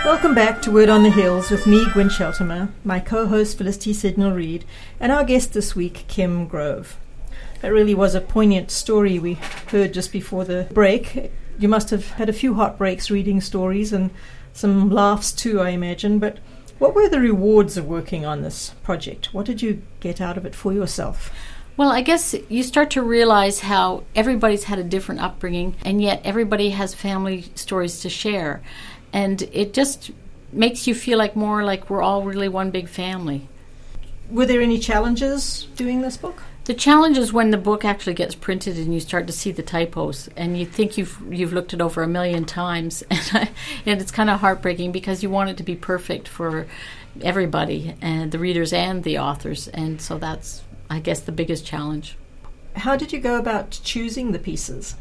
Welcome back to Word on the Hills with me, Gwen Sheltimer, my co-host Felicity Sidnell-Reid, and our guest this week, Kim Grove. That really was a poignant story we heard just before the break. You must have had a few heartbreaks reading stories and some laughs too, I imagine, but what were the rewards of working on this project? What did you get out of it for yourself? Well, I guess you start to realize how everybody's had a different upbringing, and yet everybody has family stories to share. And it just makes you feel more like we're all really one big family. Were there any challenges doing this book? The challenge is when the book actually gets printed and you start to see the typos, and you think you've looked it over 1,000,000 times, and it's kind of heartbreaking because you want it to be perfect for everybody, and the readers and the authors, and so that's, I guess, the biggest challenge. How did you go about choosing the pieces?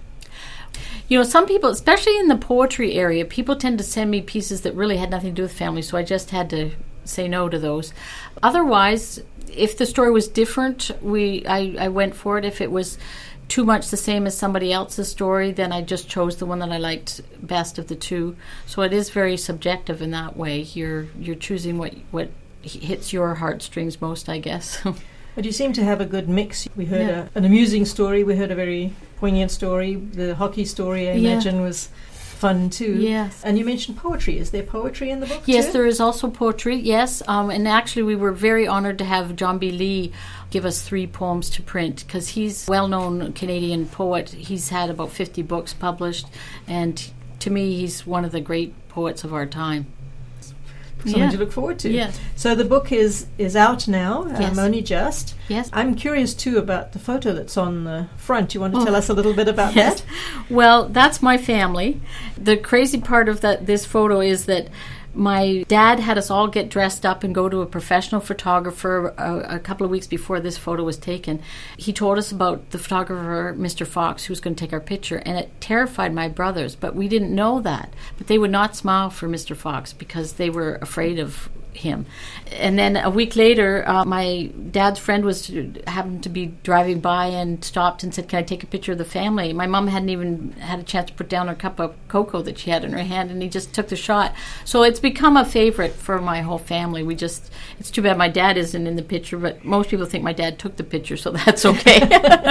Some people, especially in the poetry area, people tend to send me pieces that really had nothing to do with family, so I just had to say no to those. Otherwise, if the story was different, I went for it. If it was too much the same as somebody else's story, then I just chose the one that I liked best of the two. So it is very subjective in that way. You're choosing what hits your heartstrings most, I guess. But you seem to have a good mix. We heard an amusing story. We heard a very poignant story. The hockey story, I imagine, was fun too. Yes. And you mentioned poetry. Is there poetry in the book Yes, too? there is also poetry, yes. And actually we were very honored to have John B. Lee give us 3 poems to print, because he's a well-known Canadian poet. He's had about 50 books published, and to me he's one of the great poets of our time. Something to look forward to. Yes. So the book is out now, Yes. only just. Yes. I'm curious too about the photo that's on the front. You want to tell us a little bit about Yes. that? Well, that's my family. The crazy part of this photo is that my dad had us all get dressed up and go to a professional photographer a couple of weeks before this photo was taken. He told us about the photographer, Mr. Fox, who was going to take our picture, and it terrified my brothers, but we didn't know that. But they would not smile for Mr. Fox because they were afraid of him. And then a week later, my dad's friend happened to be driving by and stopped and said, "Can I take a picture of the family?" My mom hadn't even had a chance to put down her cup of cocoa that she had in her hand, and he just took the shot. So it's become a favorite for my whole family. It's too bad my dad isn't in the picture, but most people think my dad took the picture, so that's okay.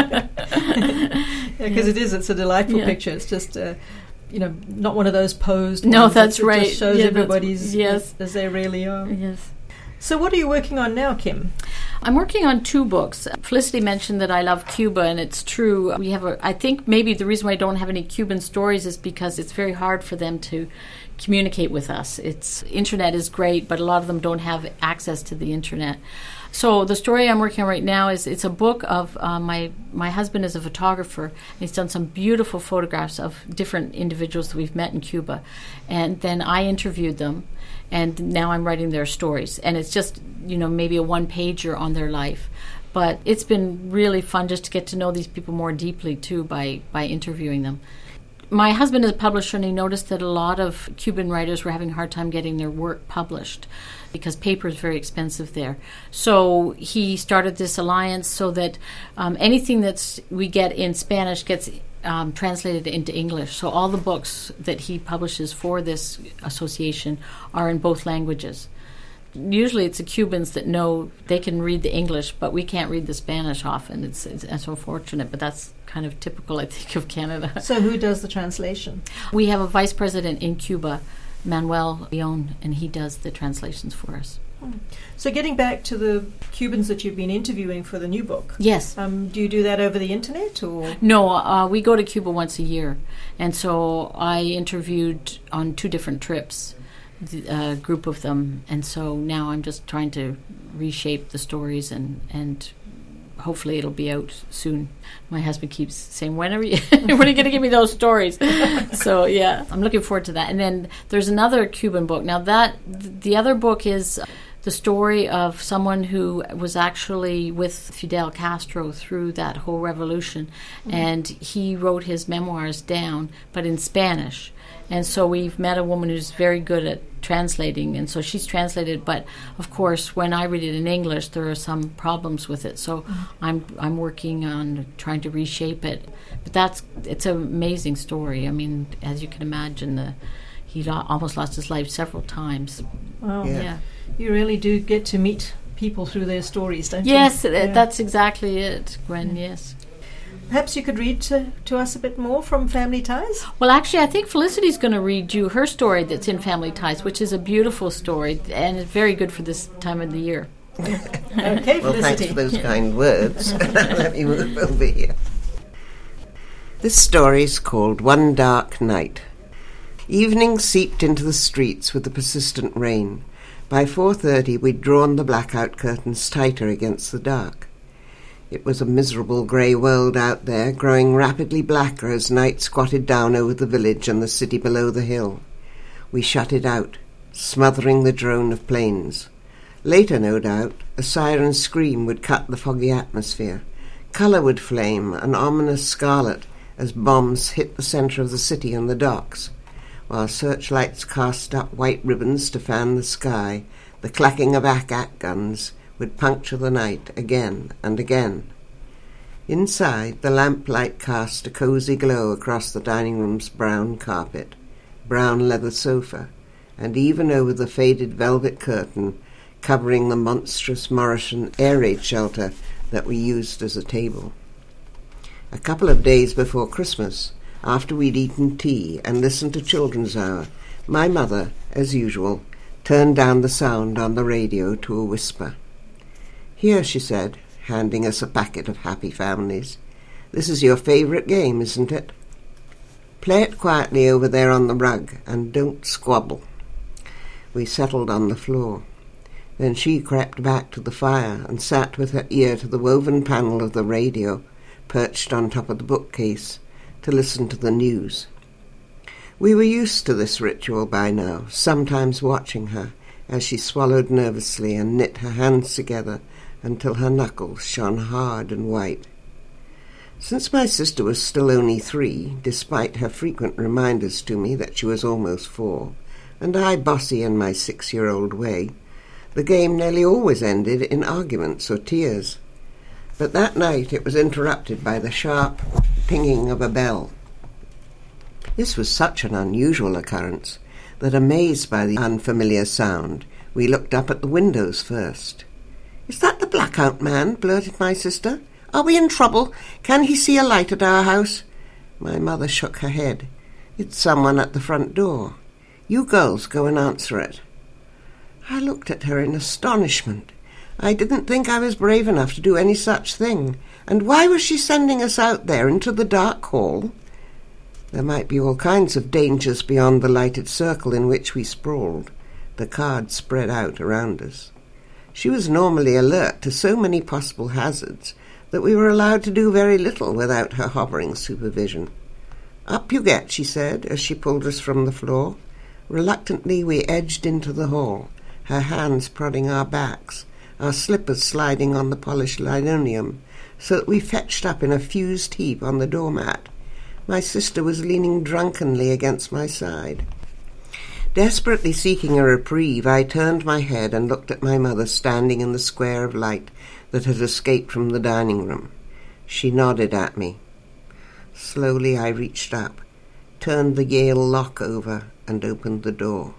Because it's a delightful picture. It's just not one of those posed No, ones. that's right. It just shows everybody's yes. as they really are. Yes. So what are you working on now, Kim? I'm working on 2 books. Felicity mentioned that I love Cuba, and it's true. I think maybe the reason why I don't have any Cuban stories is because it's very hard for them to communicate with us. Internet is great, but a lot of them don't have access to the internet. So the story I'm working on right now it's a book of my husband is a photographer, and he's done some beautiful photographs of different individuals that we've met in Cuba, and then I interviewed them, and now I'm writing their stories, and it's just maybe a 1-pager on their life. But it's been really fun just to get to know these people more deeply too by interviewing them. My husband is a publisher, and he noticed that a lot of Cuban writers were having a hard time getting their work published because paper is very expensive there. So he started this alliance so that anything that we get in Spanish gets translated into English. So all the books that he publishes for this association are in both languages. Usually it's the Cubans that know they can read the English, but we can't read the Spanish often. It's unfortunate, but that's kind of typical, I think, of Canada. So who does the translation? We have a vice president in Cuba, Manuel Leon, and he does the translations for us. So getting back to the Cubans that you've been interviewing for the new book. Yes. Do you do that over the internet or? No, we go to Cuba once a year. And so I interviewed on 2 different trips, a group of them. And so now I'm just trying to reshape the stories and hopefully it'll be out soon. My husband keeps saying, when are you going to give me those stories? So, yeah, I'm looking forward to that. And then there's another Cuban book. Now, the other book is the story of someone who was actually with Fidel Castro through that whole revolution. Mm-hmm. And he wrote his memoirs down, but in Spanish. And so we've met a woman who's very good at translating, and so she's translated. But of course, when I read it in English, there are some problems with it. So I'm working on trying to reshape it. But it's an amazing story. I mean, as you can imagine, the he almost lost his life several times. Wow. Yeah. You really do get to meet people through their stories, don't you? Yes, that's exactly it, Gwen, yes. Perhaps you could read to us a bit more from Family Ties? Well, actually, I think Felicity's going to read you her story that's in Family Ties, which is a beautiful story, and it's very good for this time of the year. Okay, well, Felicity. thanks for those kind words. Let me move over here. This story is called One Dark Night. Evening seeped into the streets with the persistent rain. By 4:30 we'd drawn the blackout curtains tighter against the dark. It was a miserable grey world out there, growing rapidly blacker as night squatted down over the village and the city below the hill. We shut it out, smothering the drone of planes. Later, no doubt, a siren scream would cut the foggy atmosphere. Colour would flame, an ominous scarlet, as bombs hit the centre of the city and the docks. While searchlights cast up white ribbons to fan the sky, the clacking of ack-ack guns would puncture the night again and again. Inside, the lamplight cast a cosy glow across the dining room's brown carpet, brown leather sofa, and even over the faded velvet curtain covering the monstrous Morrison air raid shelter that we used as a table. A couple of days before Christmas, after we'd eaten tea and listened to Children's Hour, my mother, as usual, turned down the sound on the radio to a whisper. "Here," she said, handing us a packet of Happy Families. "This is your favourite game, isn't it? Play it quietly over there on the rug, and don't squabble." We settled on the floor. Then she crept back to the fire and sat with her ear to the woven panel of the radio, perched on top of the bookcase, to listen to the news. We were used to this ritual by now, sometimes watching her as she swallowed nervously and knit her hands together until her knuckles shone hard and white. Since my sister was still only 3, despite her frequent reminders to me that she was almost 4, and I bossy in my 6-year-old way, the game nearly always ended in arguments or tears. But that night it was interrupted by the sharp pinging of a bell. This was such an unusual occurrence that, amazed by the unfamiliar sound, we looked up at the windows first. "Is that the blackout man?" blurted my sister. "Are we in trouble? Can he see a light at our house?" My mother shook her head. "It's someone at the front door. You girls go and answer it." I looked at her in astonishment. I didn't think I was brave enough to do any such thing. And why was she sending us out there into the dark hall? There might be all kinds of dangers beyond the lighted circle in which we sprawled, the cards spread out around us. She was normally alert to so many possible hazards that we were allowed to do very little without her hovering supervision. "Up you get," she said, as she pulled us from the floor. Reluctantly we edged into the hall, her hands prodding our backs, our slippers sliding on the polished linoleum, so that we fetched up in a fused heap on the doormat. My sister was leaning drunkenly against my side. Desperately seeking a reprieve, I turned my head and looked at my mother standing in the square of light that had escaped from the dining room. She nodded at me. Slowly I reached up, turned the Yale lock over, and opened the door.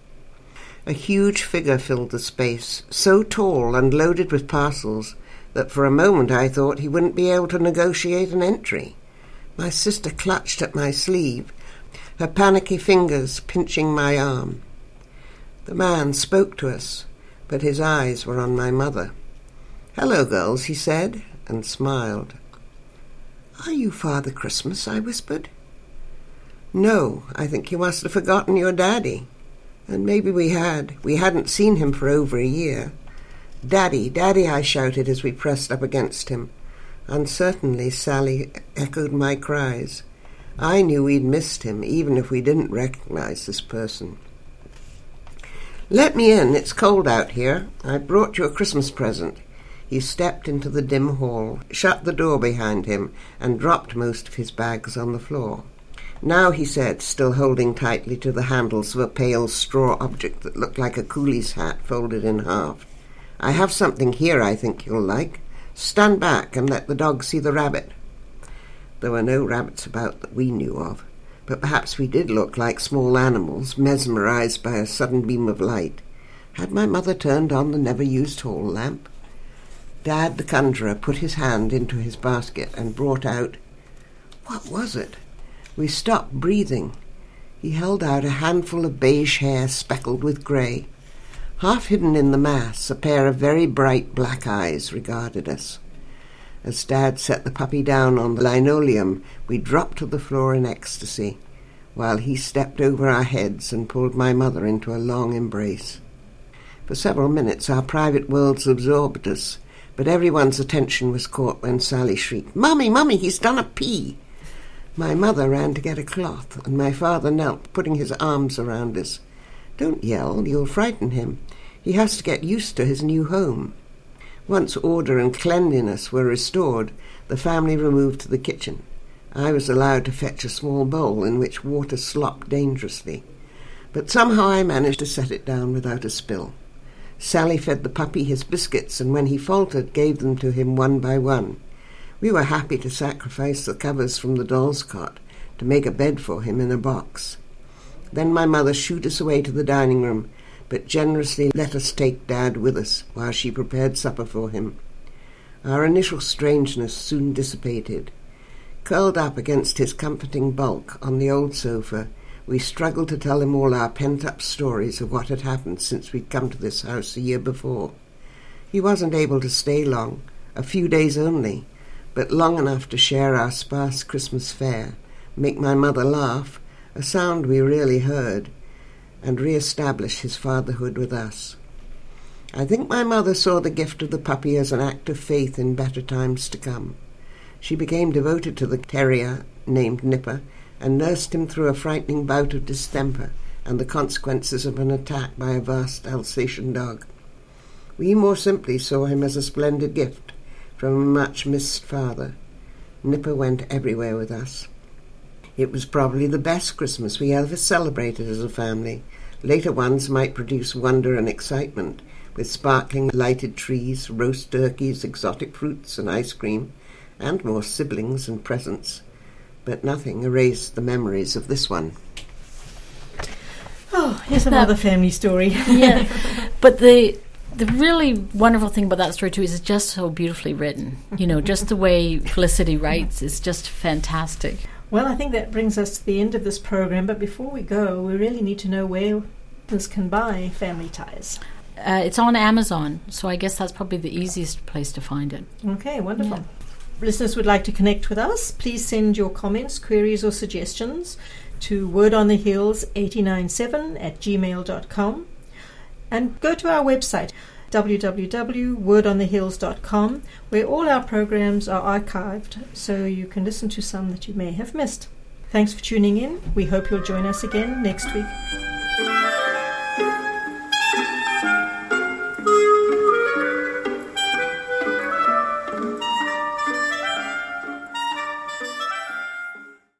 A huge figure filled the space, so tall and loaded with parcels that for a moment I thought he wouldn't be able to negotiate an entry. My sister clutched at my sleeve, her panicky fingers pinching my arm. The man spoke to us, but his eyes were on my mother. "Hello, girls," he said, and smiled. "Are you Father Christmas?" I whispered. "No, I think you must have forgotten your daddy." And maybe we had. We hadn't seen him for over a year. "Daddy, Daddy," I shouted as we pressed up against him. Uncertainly, Sally echoed my cries. I knew we'd missed him, even if we didn't recognize this person. "Let me in. It's cold out here. I brought you a Christmas present." He stepped into the dim hall, shut the door behind him, and dropped most of his bags on the floor. "Now," he said, still holding tightly to the handles of a pale straw object that looked like a coolie's hat folded in half, "I have something here I think you'll like. Stand back and let the dog see the rabbit." There were no rabbits about that we knew of, but perhaps we did look like small animals mesmerized by a sudden beam of light. Had my mother turned on the never-used hall lamp? Dad, the conjurer, put his hand into his basket and brought out... What was it? We stopped breathing. He held out a handful of beige hair speckled with grey. Half hidden in the mass, a pair of very bright black eyes regarded us. As Dad set the puppy down on the linoleum, we dropped to the floor in ecstasy, while he stepped over our heads and pulled my mother into a long embrace. For several minutes our private worlds absorbed us, but everyone's attention was caught when Sally shrieked, "Mummy, Mummy, he's done a pee!" My mother ran to get a cloth, and my father knelt, putting his arms around us. "Don't yell, you'll frighten him. He has to get used to his new home." Once order and cleanliness were restored, the family removed to the kitchen. I was allowed to fetch a small bowl in which water slopped dangerously, but somehow I managed to set it down without a spill. Sally fed the puppy his biscuits, and when he faltered, gave them to him one by one. We were happy to sacrifice the covers from the doll's cot to make a bed for him in a box. Then my mother shooed us away to the dining room, but generously let us take Dad with us while she prepared supper for him. Our initial strangeness soon dissipated. Curled up against his comforting bulk on the old sofa, we struggled to tell him all our pent-up stories of what had happened since we'd come to this house a year before. He wasn't able to stay long, a few days only, but long enough to share our sparse Christmas fare, make my mother laugh, a sound we rarely heard, and re-establish his fatherhood with us. I think my mother saw the gift of the puppy as an act of faith in better times to come. She became devoted to the terrier named Nipper and nursed him through a frightening bout of distemper and the consequences of an attack by a vast Alsatian dog. We more simply saw him as a splendid gift from a much-missed father. Nipper went everywhere with us. It was probably the best Christmas we ever celebrated as a family. Later ones might produce wonder and excitement, with sparkling lighted trees, roast turkeys, exotic fruits and ice cream, and more siblings and presents. But nothing erased the memories of this one. Oh, here's another family story. Yeah, but the really wonderful thing about that story too is it's just so beautifully written. You know, just the way Felicity writes is just fantastic. Well, I think that brings us to the end of this program, but before we go, we really need to know where this can buy Family Ties. It's on Amazon, so I guess that's probably the easiest place to find it. Okay, wonderful. Yeah. Listeners would like to connect with us, please send your comments, queries or suggestions to wordonthehills897@gmail.com and go to our website www.wordonthehills.com, where all our programs are archived, so you can listen to some that you may have missed. Thanks for tuning in. We hope you'll join us again next week.